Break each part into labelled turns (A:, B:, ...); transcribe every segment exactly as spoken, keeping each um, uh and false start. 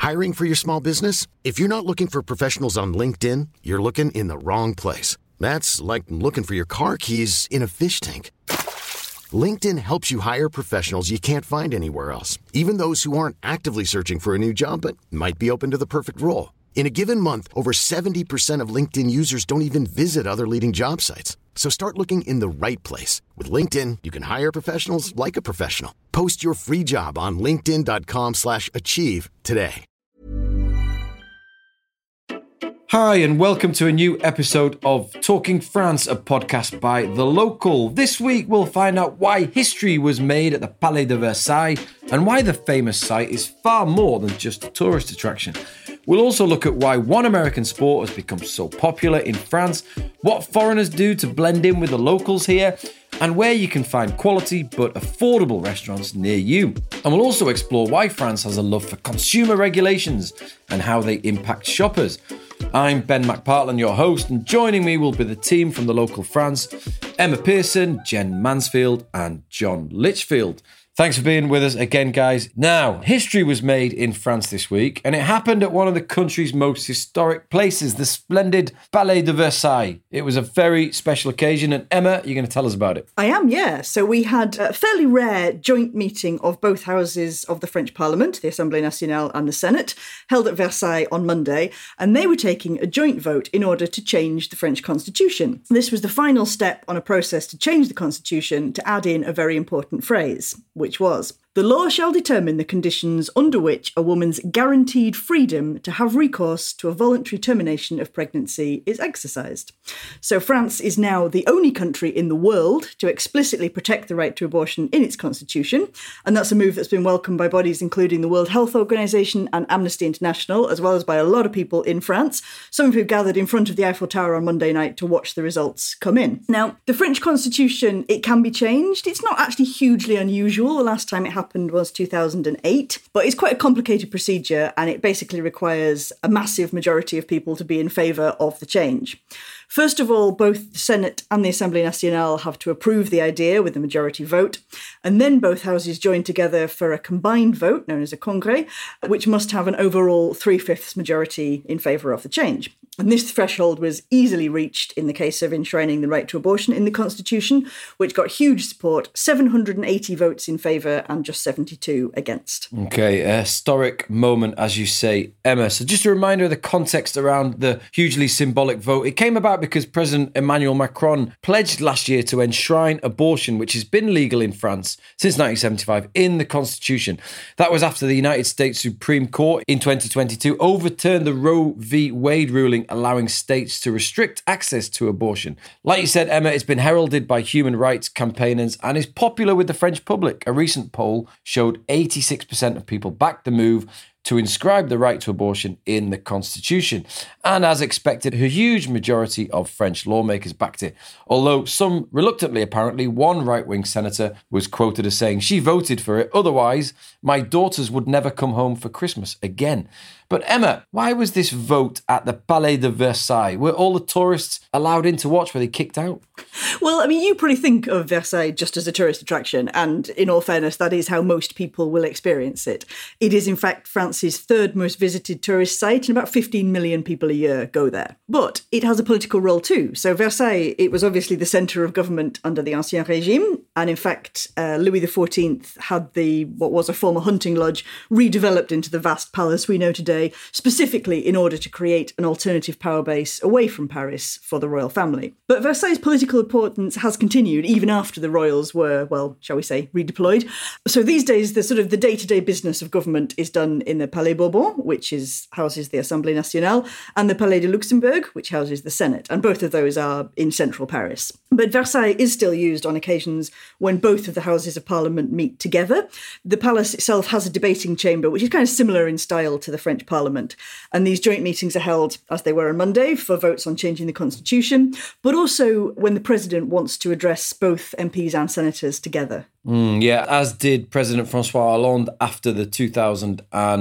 A: Hiring for your small business? If you're not looking for professionals on LinkedIn, you're looking in the wrong place. That's like looking for your car keys in a fish tank. LinkedIn helps you hire professionals you can't find anywhere else, even those who aren't actively searching for a new job but might be open to the perfect role. In a given month, over seventy percent of LinkedIn users don't even visit other leading job sites. So start looking in the right place. With LinkedIn, you can hire professionals like a professional. Post your free job on linkedin.com slash achieve today.
B: Hi, and welcome to a new episode of Talking France, a podcast by The Local. This week, we'll find out why history was made at the Palais de Versailles and why the famous site is far more than just a tourist attraction. We'll also look at why one American sport has become so popular in France, what foreigners do to blend in with the locals here, and where you can find quality but affordable restaurants near you. And we'll also explore why France has a love for consumer regulations and how they impact shoppers. I'm Ben McPartland, your host, and joining me will be the team from The Local France, Emma Pearson, Jen Mansfield, and John Litchfield. Thanks for being with us again, guys. Now, history was made in France this week, and it happened at one of the country's most historic places, the splendid Palais de Versailles. It was a very special occasion, and Emma, you're going to tell us about it.
C: I am, yeah. So we had a fairly rare joint meeting of both houses of the French Parliament, the Assemblée Nationale and the Senate, held at Versailles on Monday, and they were taking a joint vote in order to change the French constitution. This was the final step on a process to change the constitution to add in a very important phrase, which was, "The law shall determine the conditions under which a woman's guaranteed freedom to have recourse to a voluntary termination of pregnancy is exercised." So France is now the only country in the world to explicitly protect the right to abortion in its constitution, and that's a move that's been welcomed by bodies including the World Health Organization and Amnesty International, as well as by a lot of people in France, some of who gathered in front of the Eiffel Tower on Monday night to watch the results come in. Now, the French constitution, it can be changed. It's not actually hugely unusual. The last time it happened happened was two thousand eight, but it's quite a complicated procedure, and it basically requires a massive majority of people to be in favour of the change. First of all, both the Senate and the Assemblée Nationale have to approve the idea with a majority vote, and then both houses join together for a combined vote, known as a congrès, which must have an overall three-fifths majority in favour of the change. And this threshold was easily reached in the case of enshrining the right to abortion in the Constitution, which got huge support, seven hundred eighty votes in favour and just seventy-two against.
B: Okay, a historic moment, as you say, Emma. So just a reminder of the context around the hugely symbolic vote. It came about because President Emmanuel Macron pledged last year to enshrine abortion, which has been legal in France since nineteen seventy-five, in the Constitution. That was after the United States Supreme Court in twenty twenty-two overturned the Roe v. Wade ruling allowing states to restrict access to abortion. Like you said, Emma, it's been heralded by human rights campaigners and is popular with the French public. A recent poll showed eighty-six percent of people backed the move to inscribe the right to abortion in the Constitution. And as expected, a huge majority of French lawmakers backed it. Although some reluctantly, apparently, one right-wing senator was quoted as saying she voted for it, otherwise my daughters would never come home for Christmas again. But Emma, why was this vote at the Palais de Versailles? Were all the tourists allowed in to watch? Were they kicked out?
C: Well, I mean, you probably think of Versailles just as a tourist attraction, and in all fairness, that is how most people will experience it. It is, in fact, France's third most visited tourist site, and about fifteen million people a year go there. But it has a political role too. So Versailles, it was obviously the centre of government under the Ancien Régime, and in fact, uh, Louis the fourteenth had the what was a former hunting lodge redeveloped into the vast palace we know today, specifically in order to create an alternative power base away from Paris for the royal family. But Versailles' political importance has continued even after the royals were, well, shall we say, redeployed. So these days, the sort of the day-to-day business of government is done in the Palais Bourbon, which is houses the Assemblée Nationale, and the Palais de Luxembourg, which houses the Senate. And both of those are in central Paris. But Versailles is still used on occasions when both of the houses of parliament meet together. The palace itself has a debating chamber, which is kind of similar in style to the French Parliament. And these joint meetings are held, as they were on Monday, for votes on changing the constitution, but also when the president wants to address both M Ps and senators together.
B: Mm, yeah, as did President Francois Hollande after the two thousand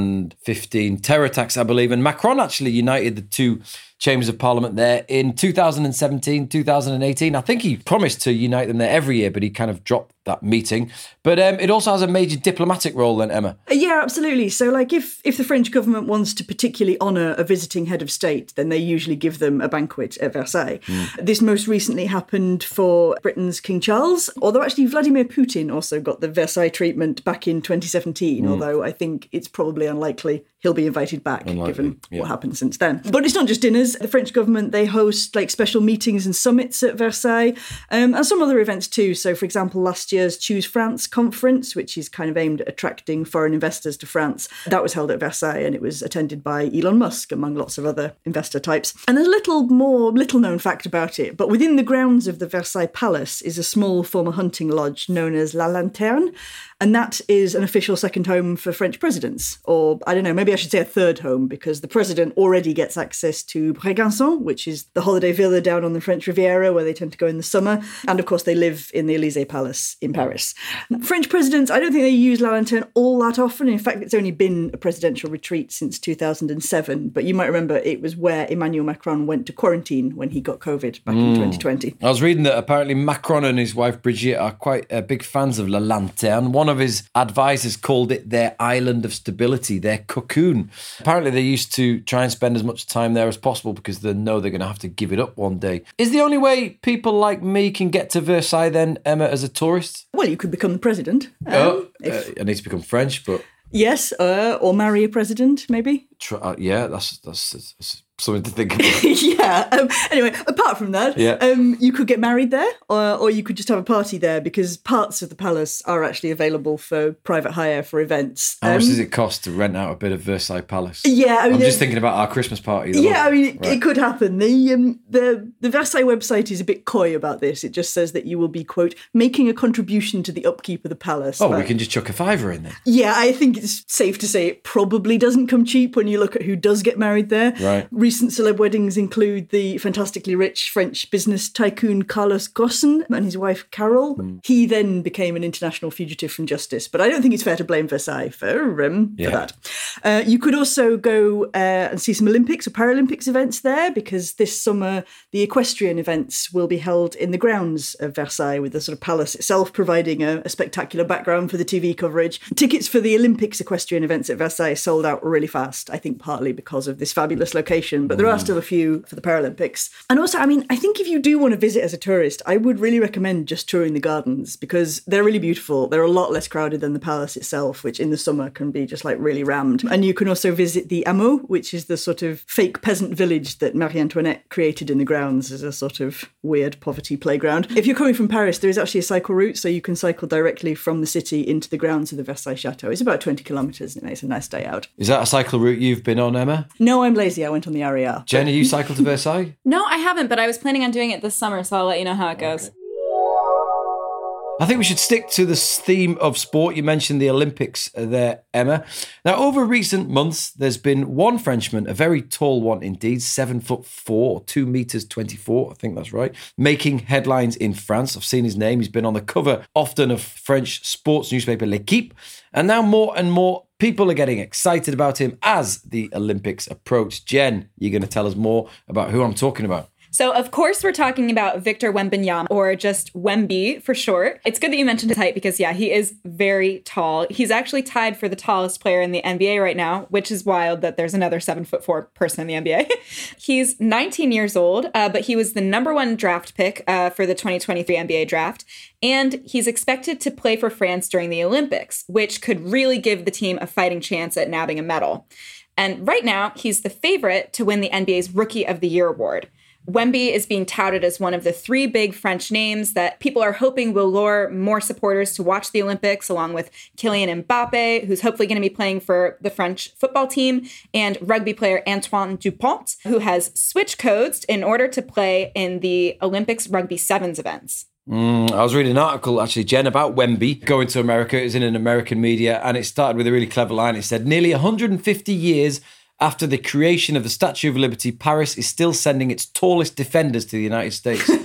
B: fifteen terror attacks, I believe. And Macron actually united the two chambers of parliament there in two thousand seventeen, two thousand eighteen. I think he promised to unite them there every year, but he kind of dropped that meeting. But um, it also has a major diplomatic role then, Emma.
C: Yeah, absolutely. So like if, if the French government wants to particularly honour a visiting head of state, then they usually give them a banquet at Versailles. Mm. This most recently happened for Britain's King Charles, although actually Vladimir Putin also got the Versailles treatment back in twenty seventeen, mm. although I think it's probably unlikely he'll be invited back, unlikely, given yeah. what happened since then. But it's not just dinners. The French government, they host like special meetings and summits at Versailles, um, and some other events too. So for example, last year's Choose France conference, which is kind of aimed at attracting foreign investors to France, that was held at Versailles and it was attended by Elon Musk, among lots of other investor types. And there's a little more little known fact about it, but within the grounds of the Versailles Palace is a small former hunting lodge known as La Lanterne, and that is an official second home for French presidents. Or, I don't know, maybe I should say a third home, because the president already gets access to Brégançon, which is the holiday villa down on the French Riviera where they tend to go in the summer. And of course, they live in the Élysée Palace in Paris. French presidents, I don't think they use La Lanterne all that often. In fact, it's only been a presidential retreat since two thousand seven. But you might remember it was where Emmanuel Macron went to quarantine when he got COVID back mm. in twenty twenty.
B: I was reading that apparently Macron and his wife Brigitte are quite uh, big fans of La Lanterne. One of his advisors called it their island of stability, their cocoon. Apparently they used to try and spend as much time there as possible because they know they're going to have to give it up one day. Is the only way people like me can get to Versailles then, Emma, as a tourist?
C: Well, you could become the president. Um,
B: oh,
C: if...
B: uh, I need to become French, but...
C: Yes, uh, or marry a president, maybe.
B: Try, uh, yeah, that's, that's, that's something to think about.
C: yeah. Um, anyway, apart from that,
B: yeah.
C: um, you could get married there, or, or you could just have a party there, because parts of the palace are actually available for private hire for events.
B: How
C: um,
B: much does it cost to rent out a bit of Versailles Palace?
C: Yeah, I mean,
B: I'm just thinking about our Christmas party. Though.
C: Yeah, I mean, it,
B: right.
C: it could happen. The, um, the the Versailles website is a bit coy about this. It just says that you will be, quote, making a contribution to the upkeep of the palace.
B: Oh,
C: but,
B: we can just chuck a fiver in there.
C: Yeah, I think it's safe to say it probably doesn't come cheap when you look at who does get married there.
B: Right.
C: Recent celeb weddings include the fantastically rich French business tycoon Carlos Ghosn and his wife Carol. Mm. He then became an international fugitive from justice, but I don't think it's fair to blame Versailles for, um,
B: yeah.
C: for that. Uh, you could also go uh, and see some Olympics or Paralympics events there, because this summer the equestrian events will be held in the grounds of Versailles, with the sort of palace itself providing a, a spectacular background for the T V coverage. Tickets for the Olympics equestrian events at Versailles sold out really fast, I think partly because of this fabulous location, but there are still a few for the Paralympics. And also, I mean, I think if you do want to visit as a tourist, I would really recommend just touring the gardens, because they're really beautiful. They're a lot less crowded than the palace itself, which in the summer can be just like really rammed. And you can also visit the Hameau, which is the sort of fake peasant village that Marie Antoinette created in the grounds as a sort of weird poverty playground. If you're coming from Paris, there is actually a cycle route, so you can cycle directly from the city into the grounds of the Versailles Chateau. It's about twenty kilometres and it makes a nice day out.
B: Is that a cycle route you've been on, Emma?
C: No, I'm lazy. I went on the R E R.
B: Jen, are you cycled to Versailles?
D: No, I haven't, but I was planning on doing it this summer, so I'll let you know how it goes.
B: Okay. I think we should stick to the theme of sport. You mentioned the Olympics there, Emma. Now, over recent months, there's been one Frenchman, a very tall one indeed, seven foot four, two meters twenty-four, I think that's right, making headlines in France. I've seen his name. He's been on the cover often of French sports newspaper L'Équipe. And now more and more people are getting excited about him as the Olympics approach. Jen, you're going to tell us more about who I'm talking about.
D: So, of course, we're talking about Victor Wembanyama, or just Wemby for short. It's good that you mentioned his height because, yeah, he is very tall. He's actually tied for the tallest player in the N B A right now, which is wild that there's another seven foot four person in the N B A. He's nineteen years old, uh, but he was the number one draft pick uh, for the twenty twenty-three N B A draft. And he's expected to play for France during the Olympics, which could really give the team a fighting chance at nabbing a medal. And right now, he's the favorite to win the N B A's Rookie of the Year award. Wemby is being touted as one of the three big French names that people are hoping will lure more supporters to watch the Olympics, along with Kylian Mbappe, who's hopefully going to be playing for the French football team, and rugby player Antoine Dupont, who has switch codes in order to play in the Olympics Rugby Sevens events.
B: Mm, I was reading an article, actually, Jen, about Wemby going to America. It was in an American media, and it started with a really clever line. It said, nearly one hundred fifty years after the creation of the Statue of Liberty, Paris is still sending its tallest defenders to the United States.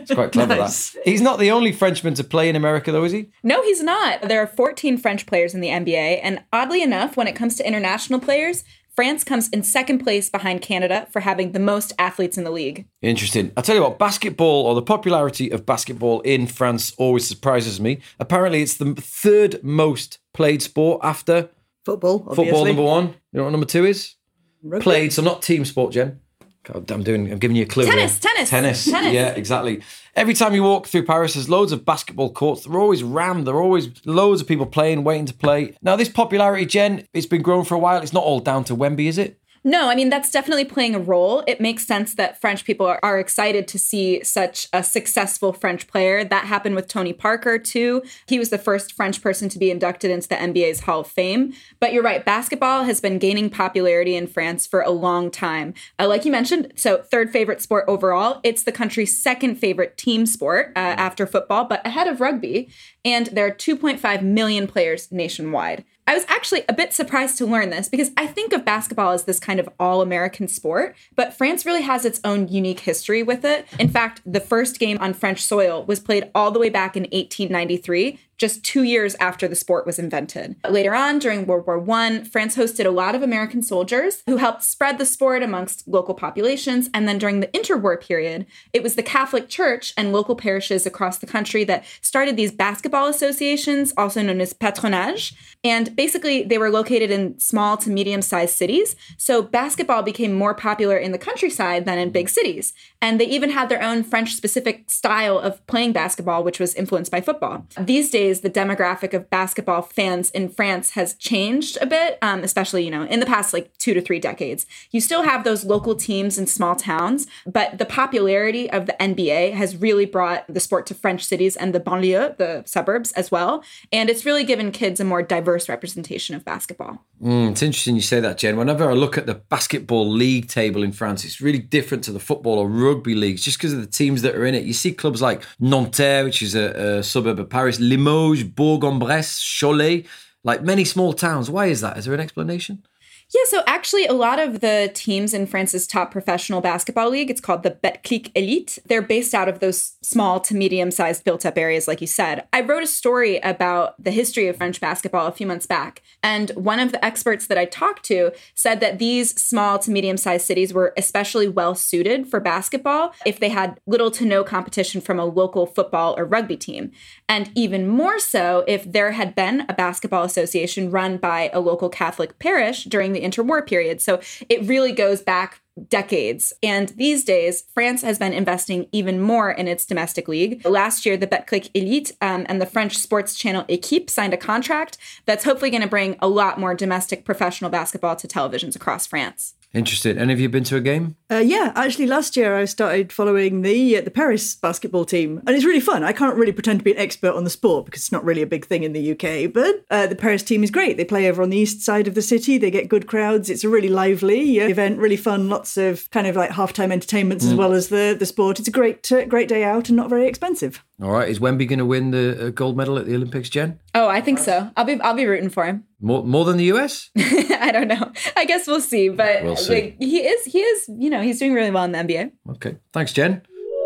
B: It's quite clever,
C: Nice.
B: that. He's not the only Frenchman to play in America, though, is he?
D: No, he's not. There are fourteen French players in the N B A, and oddly enough, when it comes to international players, France comes in second place behind Canada for having the most athletes in the league.
B: Interesting. I'll tell you what, basketball, or the popularity of basketball in France always surprises me. Apparently, it's the third most played sport after
C: Football, obviously.
B: football, number one. You know what number two is?
C: Rugby.
B: Played, so not team sport, Jen. God, I'm doing. I'm giving you a clue.
D: Tennis,
B: here.
D: tennis,
B: tennis,
D: tennis.
B: Yeah, exactly. Every time you walk through Paris, there's loads of basketball courts. They're always rammed. There are always loads of people playing, waiting to play. Now, this popularity, Jen, it's been growing for a while. It's not all down to Wemby, is it?
D: No, I mean, that's definitely playing a role. It makes sense that French people are, are excited to see such a successful French player. That happened with Tony Parker, too. He was the first French person to be inducted into the N B A's Hall of Fame. But you're right, basketball has been gaining popularity in France for a long time. Uh, like you mentioned, so third favorite sport overall. It's the country's second favorite team sport uh, after football, but ahead of rugby. And there are two point five million players nationwide. I was actually a bit surprised to learn this because I think of basketball as this kind of all-American sport, but France really has its own unique history with it. In fact, the first game on French soil was played all the way back in eighteen ninety-three, just two years after the sport was invented. Later on, during World War One, France hosted a lot of American soldiers who helped spread the sport amongst local populations. And then during the interwar period, it was the Catholic Church and local parishes across the country that started these basketball associations, also known as patronage. And basically, they were located in small to medium-sized cities. So basketball became more popular in the countryside than in big cities. And they even had their own French-specific style of playing basketball, which was influenced by football. These days, the demographic of basketball fans in France has changed a bit, um, especially, you know, in the past like two to three decades. You still have those local teams in small towns, but the popularity of the N B A has really brought the sport to French cities and the banlieue, the suburbs as well. And it's really given kids a more diverse representation of basketball.
B: Mm, it's interesting you say that, Jen. Whenever I look at the basketball league table in France, it's really different to the football or rugby leagues just because of the teams that are in it. You see clubs like Nanterre, which is a, a suburb of Paris, Limoges, Bourg-en-Bresse, Cholet, like many small towns. Why is that? Is there an explanation?
D: Yeah, so actually a lot of the teams in France's top professional basketball league, it's called the Betclic Elite. They're based out of those small to medium-sized built-up areas, like you said. I wrote a story about the history of French basketball a few months back, and one of the experts that I talked to said that these small to medium-sized cities were especially well-suited for basketball if they had little to no competition from a local football or rugby team. And even more so if there had been a basketball association run by a local Catholic parish during the interwar period. So it really goes back decades. And these days, France has been investing even more in its domestic league. Last year, the Betclic Elite um, and the French sports channel Équipe signed a contract that's hopefully going to bring a lot more domestic professional basketball to televisions across France.
B: Interesting. Any of you been to a game?
C: Uh, yeah, actually, last year I started following the uh, the Paris basketball team, and it's really fun. I can't really pretend to be an expert on the sport because it's not really a big thing in the U K, but uh, the Paris team is great. They play over on the east side of the city. They get good crowds. It's a really lively uh, event, really fun. Lots of kind of like halftime entertainments mm. as well as the the sport. It's a great uh, great day out and not very expensive.
B: All right, is Wemby going to win the uh, gold medal at the Olympics, Jen?
D: Oh, I think so. I'll be I'll be rooting for him.
B: More more than the U S?
D: I don't know. I guess we'll see. But
B: we'll see.
D: Like, he is he is you know he's doing really well in the N B A.
B: Okay, thanks, Jen.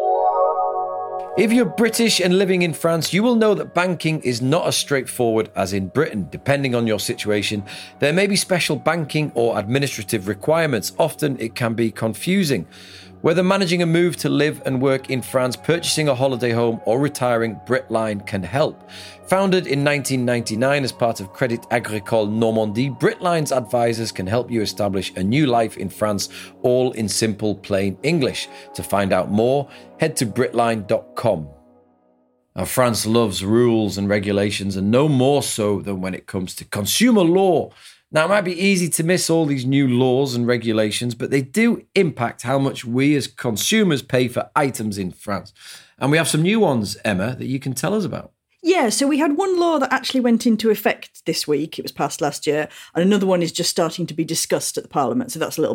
B: If you're British and living in France, you will know that banking is not as straightforward as in Britain. Depending on your situation, there may be special banking or administrative requirements. Often it can be confusing. Whether managing a move to live and work in France, purchasing a holiday home, or retiring, Britline can help. Founded in nineteen ninety-nine as part of Crédit Agricole Normandie, Britline's advisors can help you establish a new life in France, all in simple, plain English. To find out more, head to britline dot com. Now, France loves rules and regulations, and no more so than when it comes to consumer law. Now, it might be easy to miss all these new laws and regulations, but they do impact how much we as consumers pay for items in France. And we have some new ones, Emma, that you can tell us about.
C: Yeah, so we had one law that actually went into effect this week. It was passed last year. And another one is just starting to be discussed at the Parliament. So that's a little bit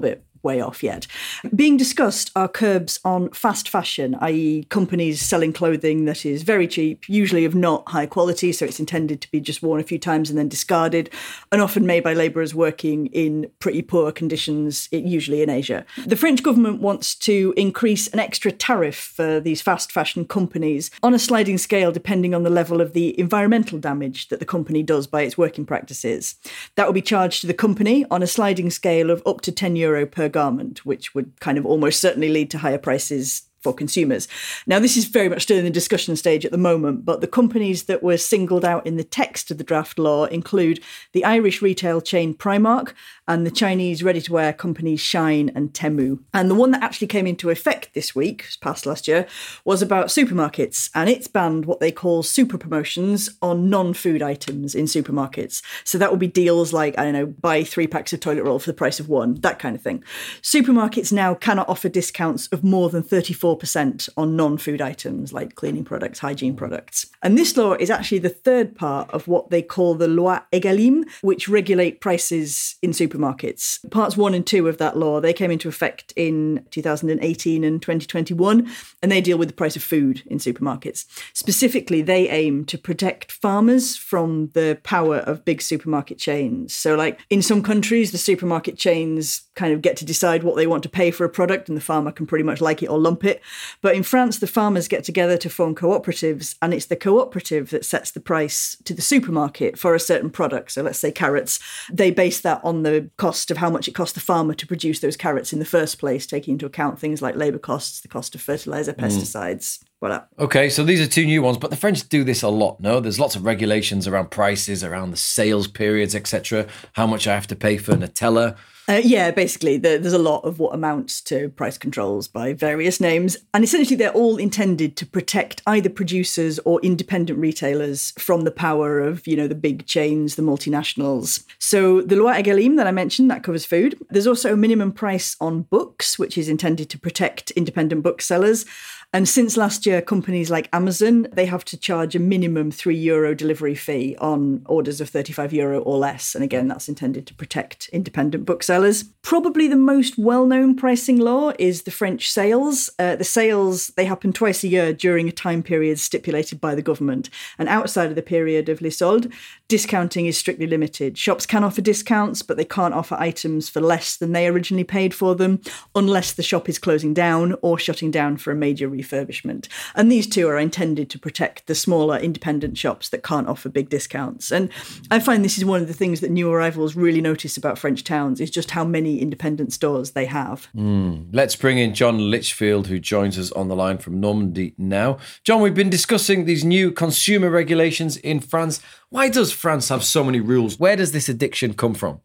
C: way off yet. Being discussed are curbs on fast fashion, that is companies selling clothing that is very cheap, usually of not high quality, so it's intended to be just worn a few times and then discarded, and often made by labourers working in pretty poor conditions, usually in Asia. The French government wants to increase an extra tariff for these fast fashion companies on a sliding scale depending on the level of the environmental damage that the company does by its working practices. That will be charged to the company on a sliding scale of up to ten euro per garment, which would kind of almost certainly lead to higher prices for consumers. Now, this is very much still in the discussion stage at the moment, but the companies that were singled out in the text of the draft law include the Irish retail chain Primark and the Chinese ready-to-wear companies Shein and Temu. And the one that actually came into effect this week, passed last year, was about supermarkets, and it's banned what they call super promotions on non-food items in supermarkets. So that would be deals like, I don't know, buy three packs of toilet roll for the price of one, that kind of thing. Supermarkets now cannot offer discounts of more than thirty-four percent on non-food items like cleaning products, hygiene products. And this law is actually the third part of what they call the Loi Egalim, which regulate prices in supermarkets. Parts one and two of that law, they came into effect in two thousand eighteen and twenty twenty-one, and they deal with the price of food in supermarkets. Specifically, they aim to protect farmers from the power of big supermarket chains. So like in some countries, the supermarket chains kind of get to decide what they want to pay for a product, and the farmer can pretty much like it or lump it. But in France, the farmers get together to form cooperatives, and it's the cooperative that sets the price to the supermarket for a certain product. So let's say carrots. They base that on the cost of how much it costs the farmer to produce those carrots in the first place, taking into account things like labour costs, the cost of fertiliser, pesticides. Mm. Voilà.
B: Okay, so these are two new ones, but the French do this a lot, no? There's lots of regulations around prices, around the sales periods, et cetera, how much I have to pay for Nutella.
C: Uh, yeah, basically, the, there's a lot of what amounts to price controls by various names. And essentially, they're all intended to protect either producers or independent retailers from the power of, you know, the big chains, the multinationals. So the Loi Egalim that I mentioned, that covers food. There's also a minimum price on books, which is intended to protect independent booksellers. And since last year, companies like Amazon, they have to charge a minimum three euro delivery fee on orders of thirty-five euro or less. And again, that's intended to protect independent booksellers. Probably the most well-known pricing law is the French sales. Uh, the sales, they happen twice a year during a time period stipulated by the government. And outside of the period of Les Soldes, discounting is strictly limited. Shops can offer discounts, but they can't offer items for less than they originally paid for them, unless the shop is closing down or shutting down for a major refurbishment. And these two are intended to protect the smaller independent shops that can't offer big discounts. And I find this is one of the things that new arrivals really notice about French towns, is just how many independent stores they have.
B: Mm. Let's bring in John Litchfield, who joins us on the line from Normandy now. John, we've been discussing these new consumer regulations in France. Why does France have so many rules? Where does this addiction come from?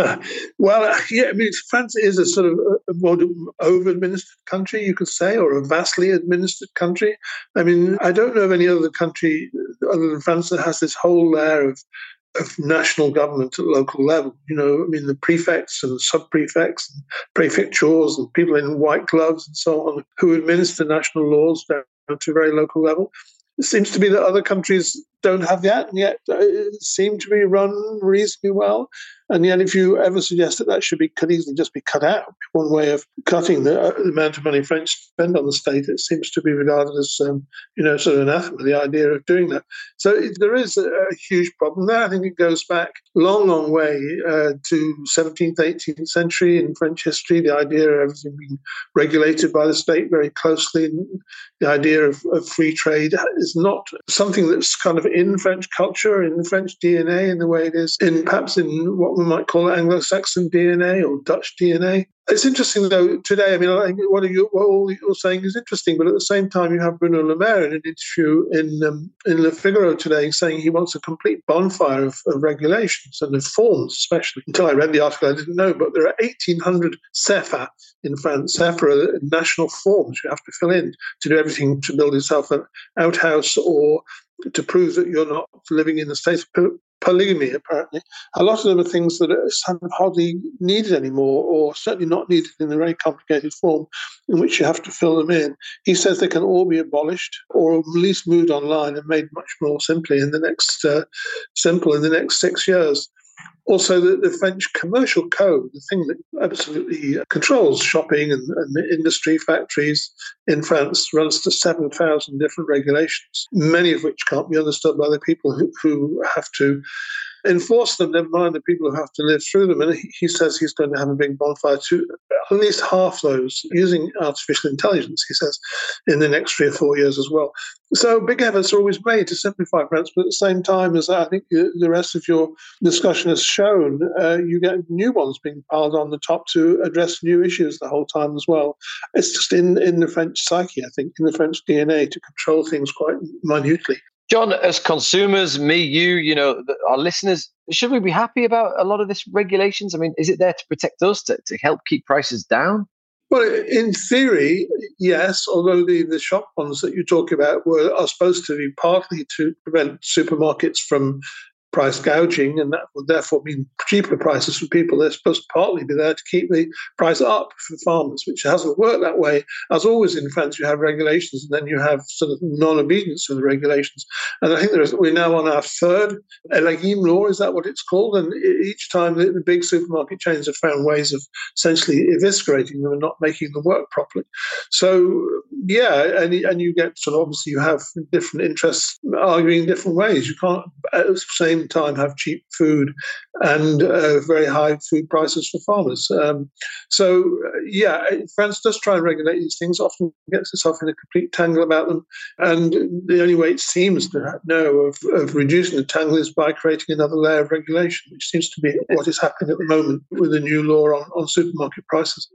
E: Well, yeah, I mean, France is a sort of a more over-administered country, you could say, or a vastly administered country. I mean, I don't know of any other country other than France that has this whole layer of of national government at local level. You know, I mean, the prefects and sub-prefects and prefectures and people in white gloves and so on who administer national laws down to a very local level. It seems to be that other countries don't have that, and yet uh, seem to be run reasonably well. And yet, if you ever suggest that that should be could easily just be cut out, one way of cutting the, uh, the amount of money French spend on the state, it seems to be regarded as, um, you know, sort of anathema, the idea of doing that. So it, there is a, a huge problem there. I think it goes back a long, long way uh, to seventeenth, eighteenth century in French history, the idea of everything being regulated by the state very closely. And the idea of, of free trade is not something that's kind of in French culture, in French D N A, in the way it is in perhaps in what we might call Anglo-Saxon D N A or Dutch D N A. It's interesting, though, today, I mean, I think what, you, what all you're saying is interesting, but at the same time, you have Bruno Le Maire in an interview in um, in Le Figaro today saying he wants a complete bonfire of, of regulations and of forms, especially. Until I read the article, I didn't know, but there are eighteen hundred C E F A in France. C E F A are national forms you have to fill in to do everything to build yourself an outhouse or to prove that you're not living in the state of polygamy, apparently. A lot of them are things that are kind of hardly needed anymore, or certainly not needed in a very complicated form in which you have to fill them in. He says they can all be abolished or at least moved online and made much more simply in the next uh, simple in the next six years. Also, the, the French commercial code, the thing that absolutely controls shopping and, and the industry factories in France, runs to seven thousand different regulations, many of which can't be understood by the people who, who have to enforce them, never mind the people who have to live through them. And he, he says he's going to have a big bonfire to at least half those using artificial intelligence, he says, in the next three or four years as well. So big efforts are always made to simplify France, but at the same time, as I think the rest of your discussion has shown, uh, you get new ones being piled on the top to address new issues the whole time as well. It's just in, in the French psyche, I think, in the French D N A to control things quite minutely.
F: John, as consumers, me, you, you know, our listeners, should we be happy about a lot of this regulations? I mean, is it there to protect us, to, to help keep prices down?
E: Well, in theory, yes, although the, the shop ones that you talk about were are supposed to be partly to prevent supermarkets from price gouging, and that would therefore mean cheaper prices for people. They're supposed to partly be there to keep the price up for farmers, which hasn't worked that way. As always in France, you have regulations, and then you have sort of non-obedience to the regulations. And I think there is, we're now on our third Elegim law, is that what it's called? And each time the, the big supermarket chains have found ways of essentially eviscerating them and not making them work properly. So, yeah, and, and you get sort of, obviously you have different interests arguing different ways. You can't at the same time have cheap food and uh, very high food prices for farmers. Um, so, uh, yeah, France does try and regulate these things, often gets itself in a complete tangle about them. And the only way it seems to know of, of reducing the tangle is by creating another layer of regulation, which seems to be what is happening at the moment with the new law on, on supermarket prices.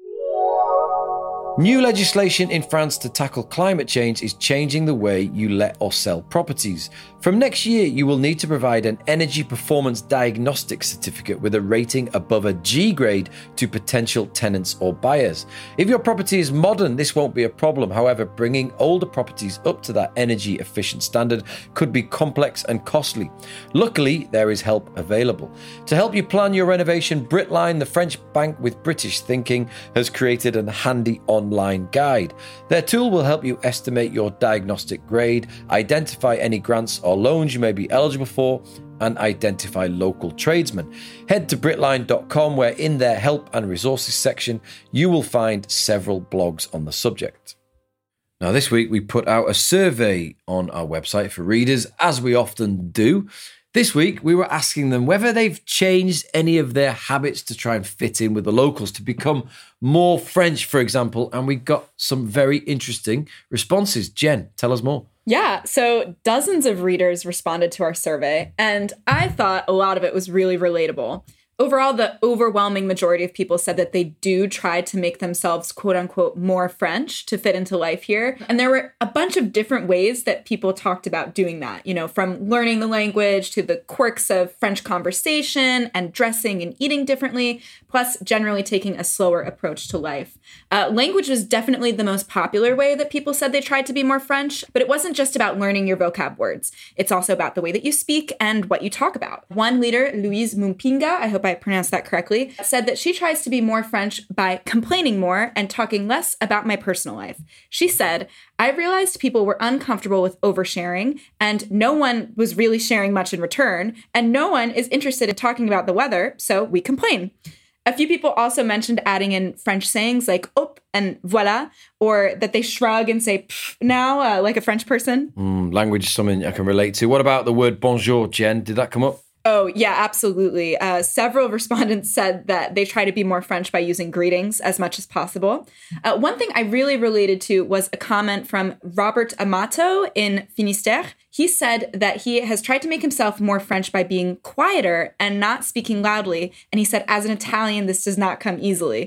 B: New legislation in France to tackle climate change is changing the way you let or sell properties. From next year, you will need to provide an energy performance diagnostic certificate with a rating above a G grade to potential tenants or buyers. If your property is modern, this won't be a problem. However, bringing older properties up to that energy efficient standard could be complex and costly. Luckily, there is help available. To help you plan your renovation, Britline, the French bank with British thinking, has created a handy online online guide. Their tool will help you estimate your diagnostic grade, identify any grants or loans you may be eligible for, and identify local tradesmen. Head to Britline dot com, where in their help and resources section, you will find several blogs on the subject. Now, this week we put out a survey on our website for readers, as we often do. This week, we were asking them whether they've changed any of their habits to try and fit in with the locals, to become more French, for example, and we got some very interesting responses. Jen, tell us more.
D: Yeah, so dozens of readers responded to our survey, and I thought a lot of it was really relatable. Overall, the overwhelming majority of people said that they do try to make themselves, quote unquote, more French to fit into life here. And there were a bunch of different ways that people talked about doing that, you know, from learning the language to the quirks of French conversation and dressing and eating differently, plus generally taking a slower approach to life. Uh, language was definitely the most popular way that people said they tried to be more French, but it wasn't just about learning your vocab words. It's also about the way that you speak and what you talk about. One leader, Louise Mumpinga, I hope I pronounced that correctly, said that she tries to be more French by complaining more and talking less about my personal life. She said, I realized people were uncomfortable with oversharing, and no one was really sharing much in return, and no one is interested in talking about the weather, so we complain. A few people also mentioned adding in French sayings like hop and voilà, or that they shrug and say pff now, uh, like a French person.
B: Mm, language is something I can relate to. What about the word bonjour, Jen? Did that come up?
D: Oh, yeah, absolutely. Uh, several respondents said that they try to be more French by using greetings as much as possible. Uh, one thing I really related to was a comment from Robert Amato in Finistère. He said that he has tried to make himself more French by being quieter and not speaking loudly. And he said, as an Italian, this does not come easily.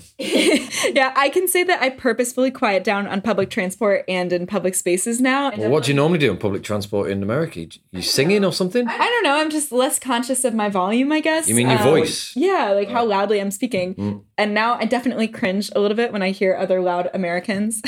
D: Yeah, I can say that I purposefully quiet down on public transport and in public spaces now.
B: Well, what do you normally do on public transport in America? You singing or something?
D: I don't know. I'm just less conscious of my volume, I guess.
B: You mean your
D: um,
B: voice?
D: Yeah, like how loudly I'm speaking.
B: Mm.
D: And now I definitely cringe a little bit when I hear other loud Americans.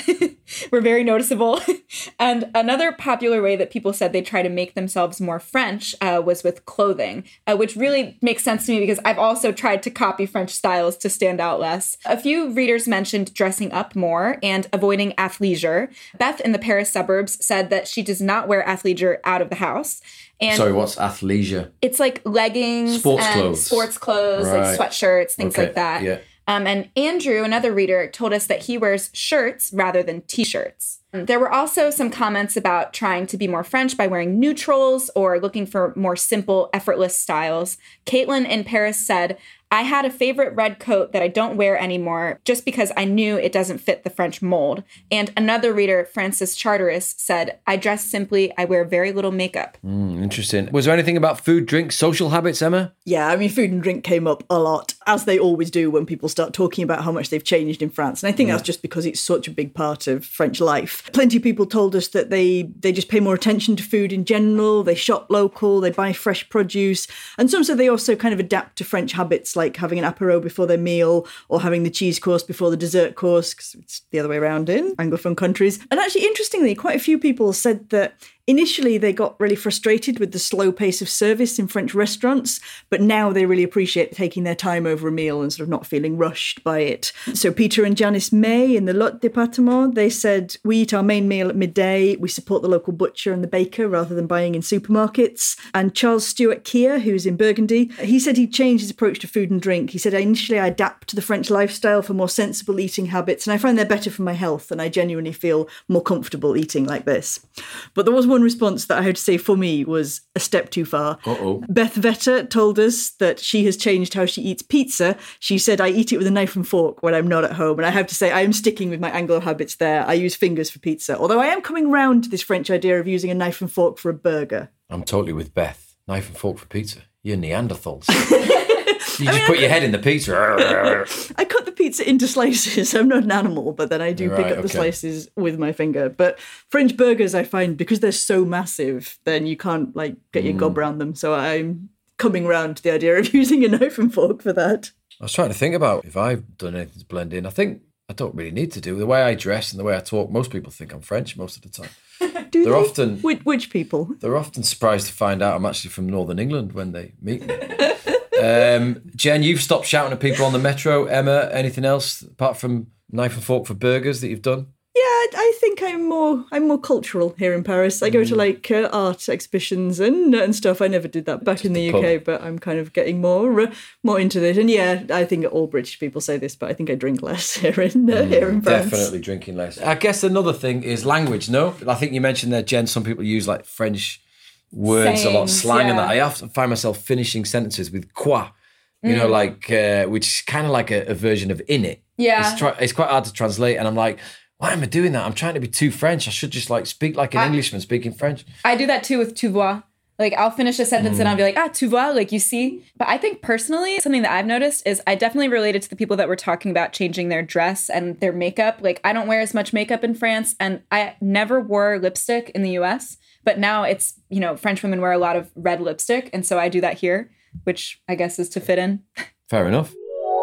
D: were very noticeable. And another popular way that people said they try to make themselves more French uh, was with clothing, uh, which really makes sense to me because I've also tried to copy French styles to stand out less. A few readers mentioned dressing up more and avoiding athleisure. Beth in the Paris suburbs said that she does not wear athleisure out of the house. And
B: Sorry, what's athleisure?
D: It's like leggings,
B: sports
D: and
B: clothes,
D: sports clothes,
B: right.
D: like sweatshirts, things
B: okay.
D: like that.
B: Yeah.
D: Um, and Andrew, another reader, told us that he wears shirts rather than t-shirts. There were also some comments about trying to be more French by wearing neutrals or looking for more simple, effortless styles. Caitlin in Paris said, I had a favorite red coat that I don't wear anymore just because I knew it doesn't fit the French mold. And another reader, Francis Charteris, said, I dress simply, I wear very little makeup.
B: Mm, interesting. Was there anything about food, drink, social habits, Emma?
C: Yeah, I mean, food and drink came up a lot, as they always do when people start talking about how much they've changed in France. And I think yeah. that's just because it's such a big part of French life. Plenty of people told us that they, they just pay more attention to food in general. They shop local, they buy fresh produce. And some said they also kind of adapt to French habits, like having an apéro before their meal or having the cheese course before the dessert course, because it's the other way around in Anglophone countries. And actually, interestingly, quite a few people said that initially they got really frustrated with the slow pace of service in French restaurants, but now they really appreciate taking their time over a meal and sort of not feeling rushed by it. So Peter and Janice May in the Lot Département, they said, we eat our main meal at midday, we support the local butcher and the baker rather than buying in supermarkets. And Charles Stewart Keir, who's in Burgundy, he said he changed his approach to food and drink. He said, initially I adapt to the French lifestyle for more sensible eating habits, and I find they're better for my health, and I genuinely feel more comfortable eating like this. But there was one response that I had to say for me was a step too far.
B: Uh-oh.
C: Beth Vetter told us that she has changed how she eats pizza. She said, I eat it with a knife and fork when I'm not at home. And I have to say, I am sticking with my Anglo habits there. I use fingers for pizza, although I am coming round to this French idea of using a knife and fork for a burger.
B: I'm totally with Beth. Knife and fork for pizza. You're Neanderthals. You just I mean, put your head in the pizza.
C: I cut the pizza into slices. I'm not an animal, but then I do
B: right,
C: pick up
B: okay.
C: the slices with my finger. But French burgers, I find, because they're so massive, then you can't like get your mm. gob around them. So I'm coming round to the idea of using a knife and fork for that.
B: I was trying to think about if I've done anything to blend in. I think I don't really need to do. The way I dress and the way I talk, most people think I'm French most of the time.
C: Do
B: they're
C: they?
B: often
C: Which, which people?
B: They're often surprised to find out I'm actually from Northern England when they meet me. Um, Jen, you've stopped shouting at people on the metro. Emma, anything else apart from knife and fork for burgers that you've done?
C: Yeah, I think I'm more I'm more cultural here in Paris. I go to like uh, art exhibitions and and stuff. I never did that back Just in the U K, but I'm kind of getting more uh, more into it. And yeah, I think all British people say this, but I think I drink less here in uh, mm, here in France.
B: Definitely drinking less. I guess another thing is language. No, I think you mentioned there, Jen. Some people use like French words,
D: Sayings,
B: a lot of slang,
D: yeah.
B: and that. I often find myself finishing sentences with quoi. You mm. know, like, uh, which is kind of like a, a version of in it.
D: Yeah.
B: It's, try, it's quite hard to translate. And I'm like, why am I doing that? I'm trying to be too French. I should just like speak like an I, Englishman speaking French.
D: I do that too with tu vois. Like I'll finish a sentence mm. and I'll be like, ah, tu vois, like you see. But I think personally, something that I've noticed is I definitely related to the people that were talking about changing their dress and their makeup. Like I don't wear as much makeup in France and I never wore lipstick in the U S. But now it's, you know, French women wear a lot of red lipstick. And so I do that here, which I guess is to fit in.
B: Fair enough.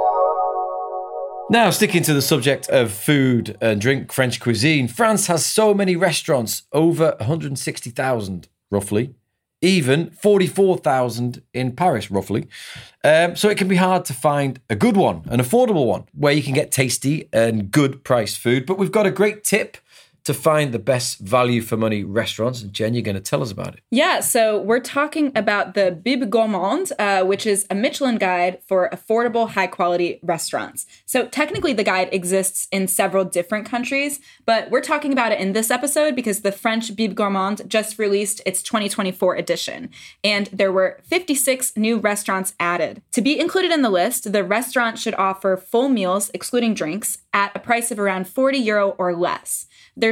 B: Now, sticking to the subject of food and drink, French cuisine, France has so many restaurants, over one hundred sixty thousand, roughly. Even forty-four thousand in Paris, roughly. Um, so it can be hard to find a good one, an affordable one, where you can get tasty and good priced food. But we've got a great tip to find the best value for money restaurants. And Jen, you're going to tell us about it.
D: Yeah, so we're talking about the Bib Gourmand, uh, which is a Michelin guide for affordable, high-quality restaurants. So technically the guide exists in several different countries, but we're talking about it in this episode because the French Bib Gourmand just released its twenty twenty-four edition, and there were fifty-six new restaurants added. To be included in the list, the restaurant should offer full meals, excluding drinks, at a price of around forty euro or less. There's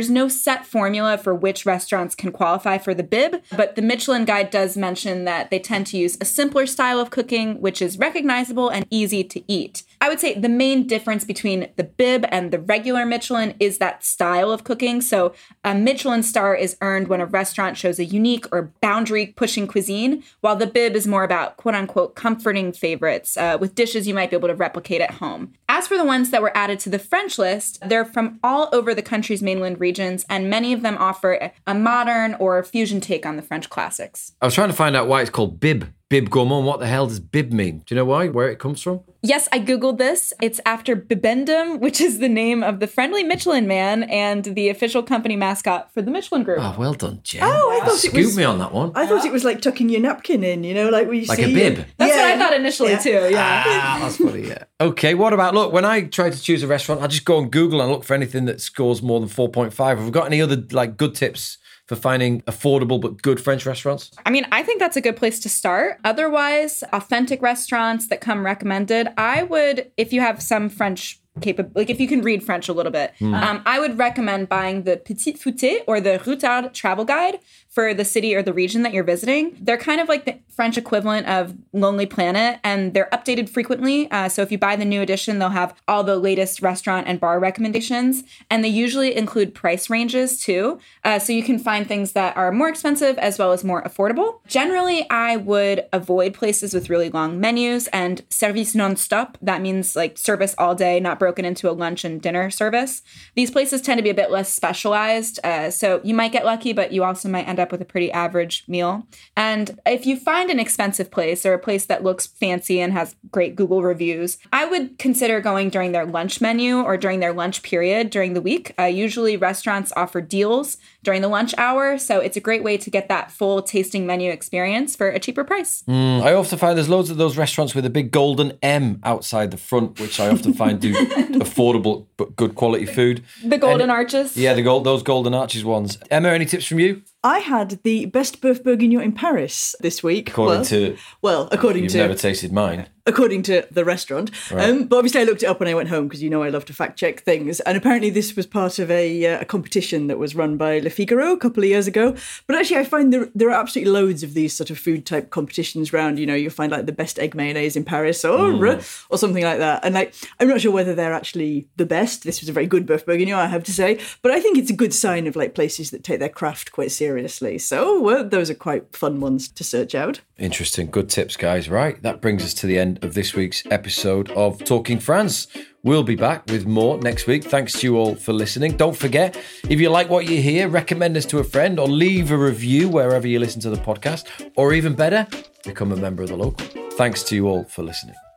D: There's no set formula for which restaurants can qualify for the B I B, but the Michelin Guide does mention that they tend to use a simpler style of cooking, which is recognizable and easy to eat. I would say the main difference between the B I B and the regular Michelin is that style of cooking. So a Michelin star is earned when a restaurant shows a unique or boundary-pushing cuisine, while the B I B is more about quote-unquote comforting favorites uh, with dishes you might be able to replicate at home. As for the ones that were added to the French list, they're from all over the country's mainland regions, and many of them offer a modern or fusion take on the French classics.
B: I was trying to find out why it's called B I B. B I B Gourmand. What the hell does B I B mean? Do you know why? Where it comes from?
D: Yes, I Googled this. It's after Bibendum, which is the name of the friendly Michelin Man and the official company mascot for the Michelin Group.
B: Oh, well done, Jen.
C: Oh, I thought
B: Scoop
C: it was...
B: me on that one.
C: I thought it was like tucking your napkin in, you know, like we
B: Like
C: see...
B: a bib.
D: That's
C: Yeah.
D: what I thought initially,
C: Yeah.
D: too, yeah.
B: Ah, that's funny, yeah. Okay, what about, look, when I try to choose a restaurant, I just go on Google and look for anything that scores more than four point five. Have we got any other, like, good tips for finding affordable but good French restaurants?
D: I mean, I think that's a good place to start. Otherwise, authentic restaurants that come recommended, I would, if you have some French capable, like if you can read French a little bit, mm. um, I would recommend buying the Petit Fouté or the Routard travel guide for the city or the region that you're visiting. They're kind of like the French equivalent of Lonely Planet, and they're updated frequently. Uh, so if you buy the new edition, they'll have all the latest restaurant and bar recommendations, and they usually include price ranges too. Uh, so you can find things that are more expensive as well as more affordable. Generally, I would avoid places with really long menus and service non-stop. That means like service all day, not broken into a lunch and dinner service. These places tend to be a bit less specialized, uh, so you might get lucky, but you also might end up with a pretty average meal. And if you find an expensive place or a place that looks fancy and has great Google reviews, I would consider going during their lunch menu or during their lunch period during the week. Uh, usually restaurants offer deals during the lunch hour, so it's a great way to get that full tasting menu experience for a cheaper price.
B: Mm, I often find there's loads of those restaurants with a big golden M outside the front, which I often find do affordable but good quality food.
D: The golden
B: and,
D: arches.
B: Yeah, the gold, those golden arches ones. Emma, any tips from you?
C: I had the best Boeuf Bourguignon in Paris this week.
B: According
C: well,
B: to...
C: Well, according
B: you've
C: to...
B: You've never tasted mine.
C: According to the restaurant.
B: Right.
C: Um, but obviously I looked it up when I went home because you know I love to fact check things. And apparently this was part of a, uh, a competition that was run by Le Figaro a couple of years ago. But actually I find there, there are absolutely loads of these sort of food type competitions around. You know, you'll find like the best egg mayonnaise in Paris or, mm. or something like that. And like, I'm not sure whether they're actually the best. This was a very good Boeuf Bourguignon, I have to say. But I think it's a good sign of like places that take their craft quite seriously. So well, those are quite fun ones to search out.
B: Interesting. Good tips, guys. Right. That brings us to the end of this week's episode of Talking France. We'll be back with more next week. Thanks to you all for listening. Don't forget, if you like what you hear, recommend us to a friend or leave a review wherever you listen to the podcast. Or even better, become a member of The Local. Thanks to you all for listening.